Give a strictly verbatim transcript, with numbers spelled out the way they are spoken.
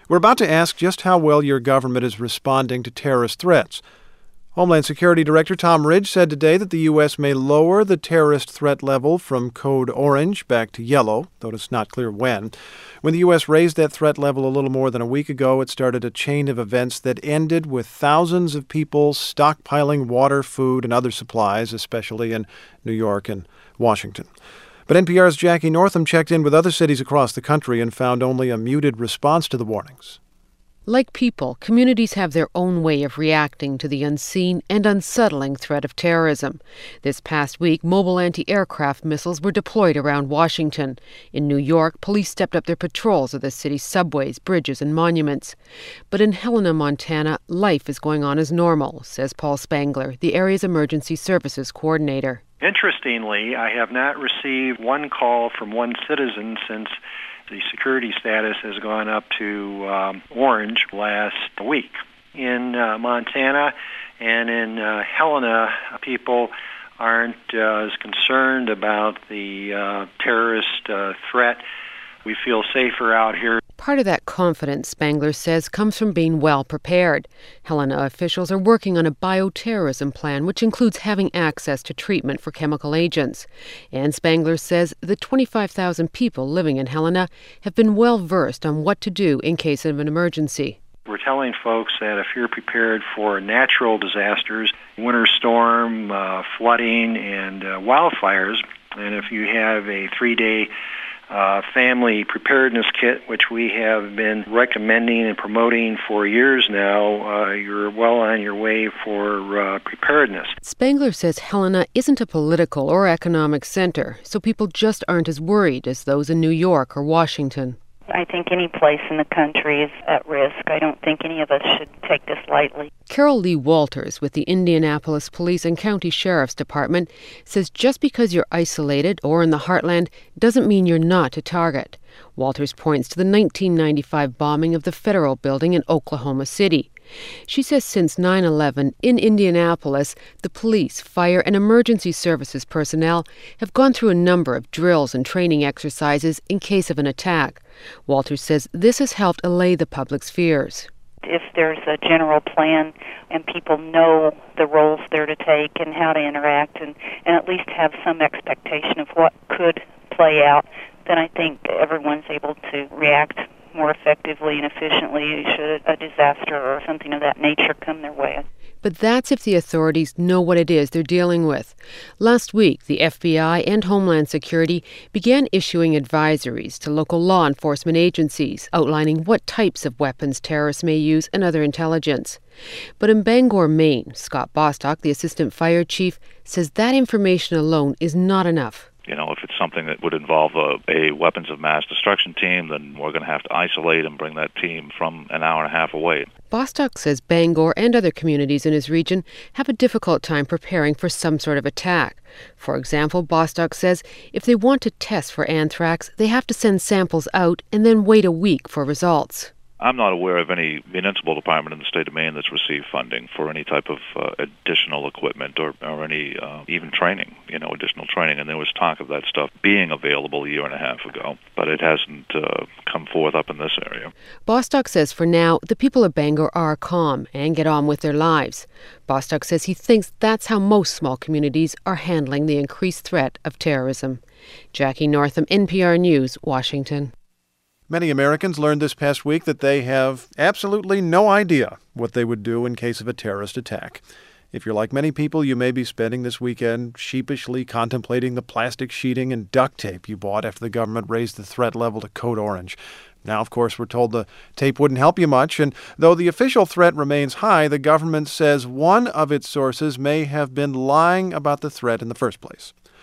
We're about to ask just how well your government is responding to terrorist threats. Homeland Security Director Tom Ridge said today that the U S may lower the terrorist threat level from code orange back to yellow, though it's not clear when. When the U S raised that threat level a little more than a week ago, it started a chain of events that ended with thousands of people stockpiling water, food, and other supplies, especially in New York and Washington. But N P R's Jackie Northam checked in with other cities across the country and found only a muted response to the warnings. Like people, communities have their own way of reacting to the unseen and unsettling threat of terrorism. This past week, mobile anti-aircraft missiles were deployed around Washington. In New York, police stepped up their patrols of the city's subways, bridges, and monuments. But in Helena, Montana, life is going on as normal, says Paul Spangler, the area's emergency services coordinator. Interestingly, I have not received one call from one citizen since the security status has gone up to um, orange last week. In uh, Montana and in uh, Helena, people aren't uh, as concerned about the uh, terrorist uh, threat. We feel safer out here. Part of that confidence, Spangler says, comes from being well prepared. Helena officials are working on a bioterrorism plan, which includes having access to treatment for chemical agents. And Spangler says the twenty-five thousand people living in Helena have been well versed on what to do in case of an emergency. We're telling folks that if you're prepared for natural disasters, winter storm, uh, flooding, and uh, wildfires, and if you have a three-day Uh, family preparedness kit, which we have been recommending and promoting for years now, uh, you're well on your way for uh, preparedness. Spangler says Helena isn't a political or economic center, so people just aren't as worried as those in New York or Washington. I think any place in the country is at risk. I don't think any of us should take this lightly. Carol Lee Walters with the Indianapolis Police and County Sheriff's Department says just because you're isolated or in the heartland doesn't mean you're not a target. Walters points to the nineteen ninety-five bombing of the Federal Building in Oklahoma City. She says since nine eleven in Indianapolis, the police, fire, and emergency services personnel have gone through a number of drills and training exercises in case of an attack. Walters says this has helped allay the public's fears. If there's a general plan and people know the roles they're to take and how to interact and, and at least have some expectation of what could play out, then I think everyone's able to react more effectively and efficiently should a disaster or something of that nature come their way. But that's if the authorities know what it is they're dealing with. Last week, the F B I and Homeland Security began issuing advisories to local law enforcement agencies outlining what types of weapons terrorists may use and other intelligence. But in Bangor, Maine, Scott Bostock, the assistant fire chief, says that information alone is not enough. You know, if it's something that would involve a, a weapons of mass destruction team, then we're going to have to isolate and bring that team from an hour and a half away. Bostock says Bangor and other communities in his region have a difficult time preparing for some sort of attack. For example, Bostock says if they want to test for anthrax, they have to send samples out and then wait a week for results. I'm not aware of any municipal department in the state of Maine that's received funding for any type of uh, additional equipment or, or any uh, even training, you know, additional training. And there was talk of that stuff being available a year and a half ago, but it hasn't uh, come forth up in this area. Bostock says for now, the people of Bangor are calm and get on with their lives. Bostock says he thinks that's how most small communities are handling the increased threat of terrorism. Jackie Northam, N P R News, Washington. Many Americans learned this past week that they have absolutely no idea what they would do in case of a terrorist attack. If you're like many people, you may be spending this weekend sheepishly contemplating the plastic sheeting and duct tape you bought after the government raised the threat level to code orange. Now, of course, we're told the tape wouldn't help you much, and though the official threat remains high, the government says one of its sources may have been lying about the threat in the first place.